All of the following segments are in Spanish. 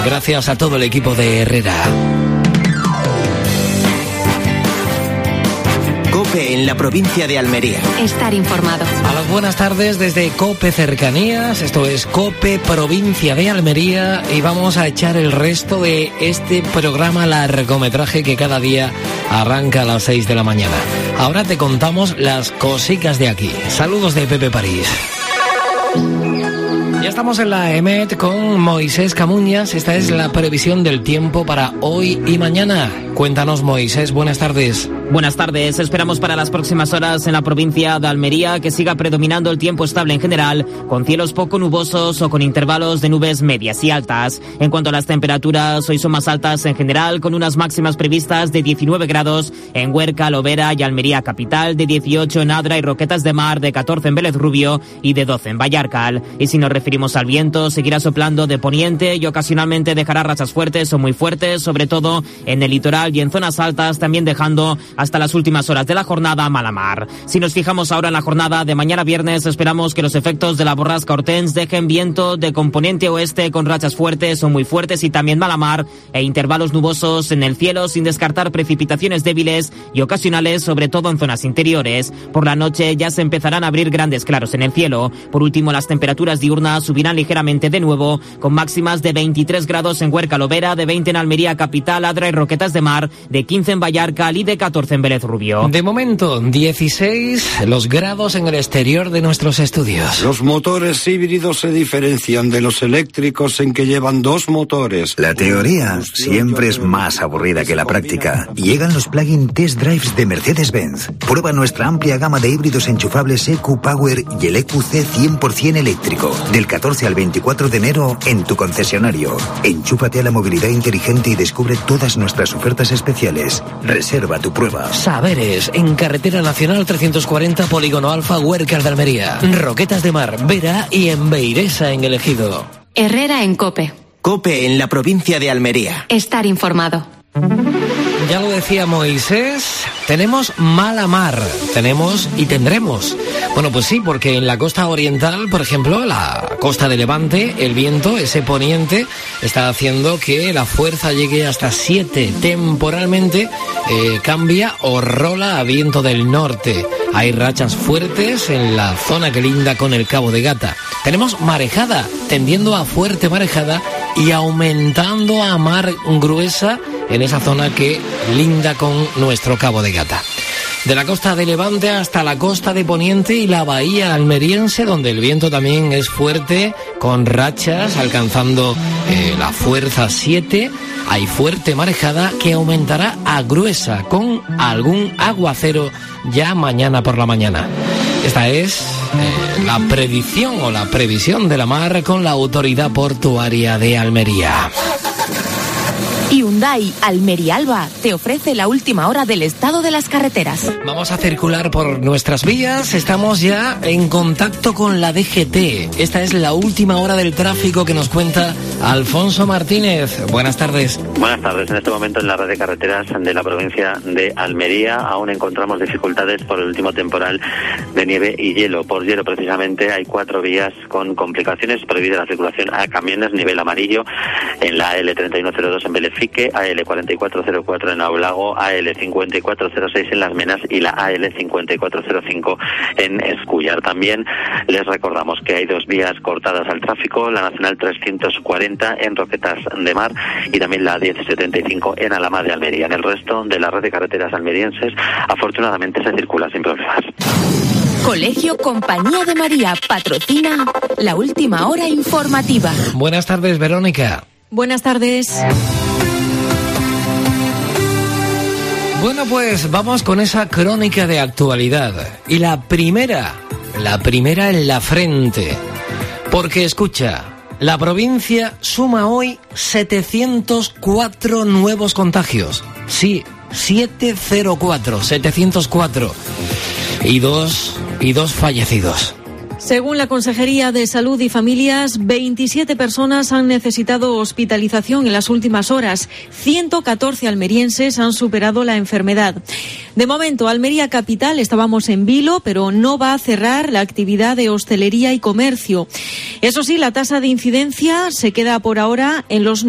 Gracias a todo el equipo de Herrera. COPE en la provincia de Almería. Estar informado. A las buenas tardes desde COPE Cercanías. Esto es COPE Provincia de Almería y vamos a echar el resto de este programa largometraje que cada día arranca a las 6 de la mañana. Ahora te contamos las cositas de aquí. Saludos de Pepe París. Ya estamos en la EMET con Moisés Camuñas. Esta es la previsión del tiempo para hoy y mañana. Cuéntanos, Moisés, buenas tardes. Buenas tardes. Esperamos para las próximas horas en la provincia de Almería que siga predominando el tiempo estable en general, con cielos poco nubosos o con intervalos de nubes medias y altas. En cuanto a las temperaturas, hoy son más altas en general, con unas máximas previstas de 19 grados en Huerca, Lovera y Almería capital, de 18 en Adra y Roquetas de Mar, de 14 en Vélez Rubio y de 12 en Vallarcal. Y si nos referimos al viento, seguirá soplando de poniente y ocasionalmente dejará rachas fuertes o muy fuertes, sobre todo en el litoral y en zonas altas, también dejando hasta las últimas horas de la jornada mala mar. Si nos fijamos ahora en la jornada de mañana viernes, esperamos que los efectos de la borrasca Hortense dejen viento de componente oeste con rachas fuertes o muy fuertes y también mala mar e intervalos nubosos en el cielo, sin descartar precipitaciones débiles y ocasionales, sobre todo en zonas interiores. Por la noche ya se empezarán a abrir grandes claros en el cielo. Por último, las temperaturas diurnas subirán ligeramente de nuevo, con máximas de 23 grados en Huerca, Lovera, de 20 en Almería capital, Adra y Roquetas de Mar, de 15 en Vallarcal y de 14 en Vélez Rubio. De momento, 16 los grados en el exterior de nuestros estudios. Los motores híbridos se diferencian de los eléctricos en que llevan dos motores. La teoría siempre es más aburrida que la práctica. Llegan los plug-in test drives de Mercedes-Benz. Prueba nuestra amplia gama de híbridos enchufables EQ Power y el EQC 100% eléctrico. Del 14 al 24 de enero en tu concesionario. Enchúfate a la movilidad inteligente y descubre todas nuestras ofertas especiales. Reserva tu prueba. Saberes, en Carretera Nacional 340, Polígono Alfa, Huércal de Almería. Roquetas de Mar, Vera y en Beiresa, en el Ejido. Herrera en COPE. COPE en la provincia de Almería. Estar informado. Ya lo decía Moisés, tenemos mala mar, tenemos y tendremos. Bueno, pues sí, porque en la costa oriental, por ejemplo, la costa de Levante, el viento, ese poniente, está haciendo que la fuerza llegue hasta 7. Temporalmente cambia o rola a viento del norte. Hay rachas fuertes en la zona que linda con el Cabo de Gata. Tenemos marejada, tendiendo a fuerte marejada y aumentando a mar gruesa en esa zona que linda con nuestro Cabo de Gata. De la costa de Levante hasta la costa de Poniente y la bahía almeriense, donde el viento también es fuerte, con rachas alcanzando la fuerza 7. Hay fuerte marejada que aumentará a gruesa, con algún aguacero ya mañana por la mañana. Esta es la predicción o la previsión de la mar con la Autoridad Portuaria de Almería. Hyundai Almería Alba te ofrece la última hora del estado de las carreteras. Vamos a circular por nuestras vías. Estamos ya en contacto con la DGT. Esta es la última hora del tráfico que nos cuenta Alfonso Martínez. Buenas tardes. Buenas tardes. En este momento en la red de carreteras de la provincia de Almería aún encontramos dificultades por el último temporal de nieve y hielo. Por hielo precisamente hay 4 vías con complicaciones. Prohibida la circulación a camiones, nivel amarillo en la AL3102 en Benefique, AL4404 en Aulago, AL5406 en Las Menas y la AL5405 en Escúllar. También les recordamos que hay 2 vías cortadas al tráfico, la Nacional 340 en Roquetas de Mar y también la 1075 en Alhama de Almería. En el resto de la red de carreteras almerienses, afortunadamente se circula sin problemas. Colegio Compañía de María patrocina la última hora informativa. Buenas tardes, Verónica. Buenas tardes. Bueno, pues vamos con esa crónica de actualidad. Y la primera en la frente. Porque escucha, la provincia suma hoy 704 nuevos contagios. Sí, 704. Y dos fallecidos. Según la Consejería de Salud y Familias, 27 personas han necesitado hospitalización en las últimas horas. 114 almerienses han superado la enfermedad. De momento, Almería Capital, estábamos en vilo, pero no va a cerrar la actividad de hostelería y comercio. Eso sí, la tasa de incidencia se queda por ahora en los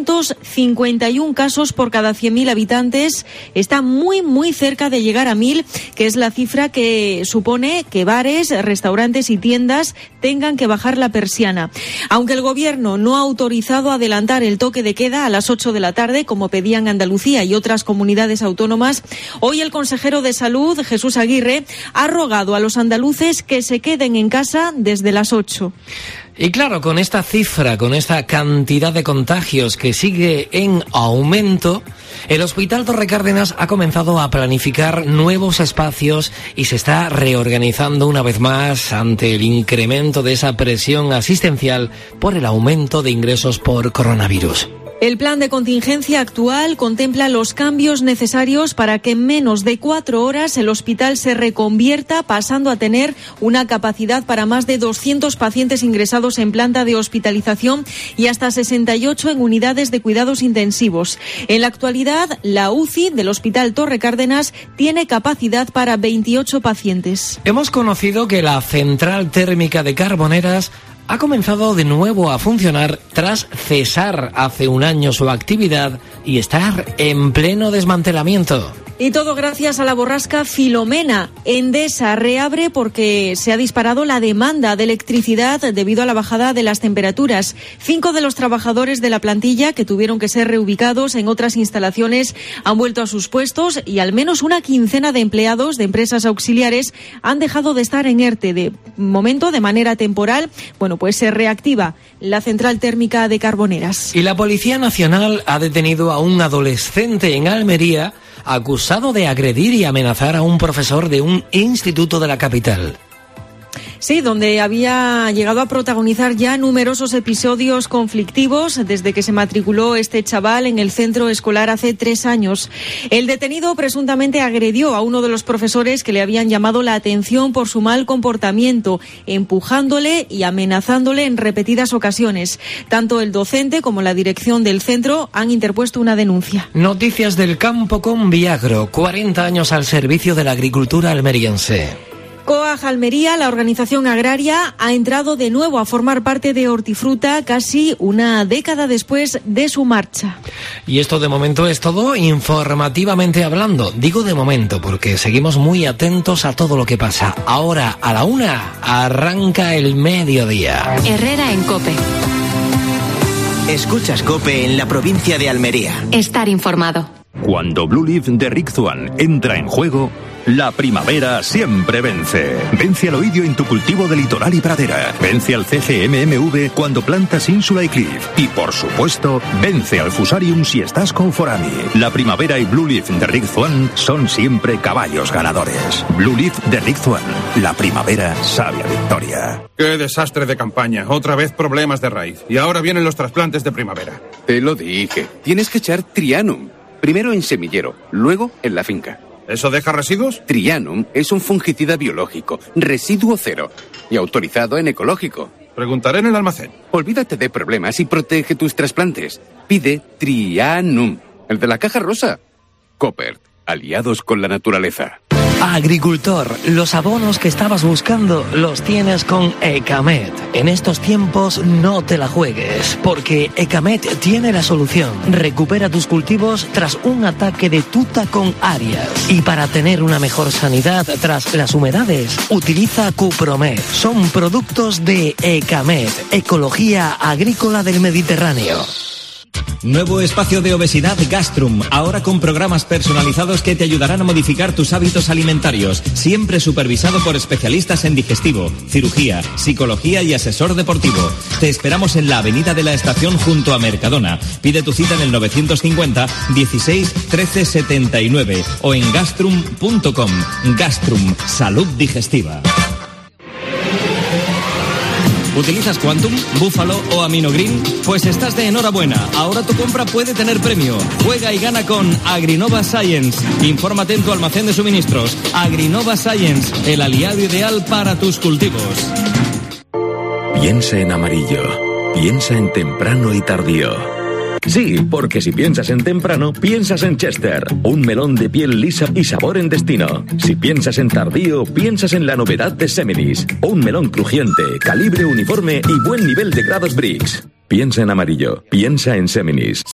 951 casos por cada 100.000 habitantes. Está muy cerca de llegar a 1.000, que es la cifra que supone que bares, restaurantes y tiendas tengan que bajar la persiana. Aunque el Gobierno no ha autorizado adelantar el toque de queda a las 8 de la tarde, como pedían Andalucía y otras comunidades autónomas, hoy el consejero de Salud, Jesús Aguirre, ha rogado a los andaluces que se queden en casa desde las 8. Y claro, con esta cifra, con esta cantidad de contagios que sigue en aumento, el Hospital Torre Cárdenas ha comenzado a planificar nuevos espacios y se está reorganizando una vez más ante el incremento de esa presión asistencial por el aumento de ingresos por coronavirus. El plan de contingencia actual contempla los cambios necesarios para que en menos de 4 horas el hospital se reconvierta, pasando a tener una capacidad para más de 200 pacientes ingresados en planta de hospitalización y hasta 68 en unidades de cuidados intensivos. En la actualidad, la UCI del Hospital Torre Cárdenas tiene capacidad para 28 pacientes. Hemos conocido que la central térmica de Carboneras ha comenzado de nuevo a funcionar tras cesar hace un año su actividad y estar en pleno desmantelamiento. Y todo gracias a la borrasca Filomena. Endesa reabre porque se ha disparado la demanda de electricidad debido a la bajada de las temperaturas. 5 de los trabajadores de la plantilla, que tuvieron que ser reubicados en otras instalaciones, han vuelto a sus puestos y al menos una quincena de empleados de empresas auxiliares han dejado de estar en ERTE. De momento, de manera temporal, pues se reactiva la central térmica de Carboneras. Y la Policía Nacional ha detenido a un adolescente en Almería acusado de agredir y amenazar a un profesor de un instituto de la capital. Sí, donde había llegado a protagonizar ya numerosos episodios conflictivos desde que se matriculó este chaval en el centro escolar hace 3 años. El detenido presuntamente agredió a uno de los profesores que le habían llamado la atención por su mal comportamiento, empujándole y amenazándole en repetidas ocasiones. Tanto el docente como la dirección del centro han interpuesto una denuncia. Noticias del campo con Viagro, 40 años al servicio de la agricultura almeriense. COAG Almería, la organización agraria, ha entrado de nuevo a formar parte de Hortifruta casi una década después de su marcha. Y esto de momento es todo informativamente hablando. Digo de momento porque seguimos muy atentos a todo lo que pasa. Ahora, a la 1, arranca el mediodía. Herrera en COPE. Escuchas COPE en la provincia de Almería. Estar informado. Cuando Blue Leaf de Rick Swan entra en juego, la primavera siempre vence. Vence al oidio en tu cultivo de litoral y pradera. Vence al CGMMV cuando plantas Ínsula y Cliff. Y por supuesto, vence al Fusarium si estás con Forami. La primavera y Blue Leaf de Rick Swan son siempre caballos ganadores. Blue Leaf de Rick Swan. La primavera sabe a victoria. ¡Qué desastre de campaña! Otra vez problemas de raíz. Y ahora vienen los trasplantes de primavera. Te lo dije. Tienes que echar Trianum. Primero en semillero, luego en la finca. ¿Eso deja residuos? Trianum es un fungicida biológico, residuo cero y autorizado en ecológico. Preguntaré en el almacén. Olvídate de problemas y protege tus trasplantes. Pide Trianum, el de la caja rosa. Copert, aliados con la naturaleza. Agricultor, los abonos que estabas buscando los tienes con Ecamet. En estos tiempos no te la juegues, porque Ecamet tiene la solución. Recupera tus cultivos tras un ataque de tuta con Arias. Y para tener una mejor sanidad tras las humedades, utiliza Cupromet. Son productos de Ecamet, Ecología Agrícola del Mediterráneo. Nuevo espacio de obesidad Gastrum, ahora con programas personalizados que te ayudarán a modificar tus hábitos alimentarios, siempre supervisado por especialistas en digestivo, cirugía, psicología y asesor deportivo. Te esperamos en la Avenida de la Estación junto a Mercadona. Pide tu cita en el 950 16 13 79 o en gastrum.com. Gastrum, salud digestiva. ¿Utilizas Quantum, Búfalo o Aminogreen? Pues estás de enhorabuena. Ahora tu compra puede tener premio. Juega y gana con Agrinova Science. Infórmate en tu almacén de suministros. Agrinova Science, el aliado ideal para tus cultivos. Piensa en amarillo. Piensa en temprano y tardío. Sí, porque si piensas en temprano, piensas en Chester, un melón de piel lisa y sabor en destino. Si piensas en tardío, piensas en la novedad de Seminis, un melón crujiente, calibre uniforme y buen nivel de grados Brix. Piensa en amarillo, piensa en Seminis.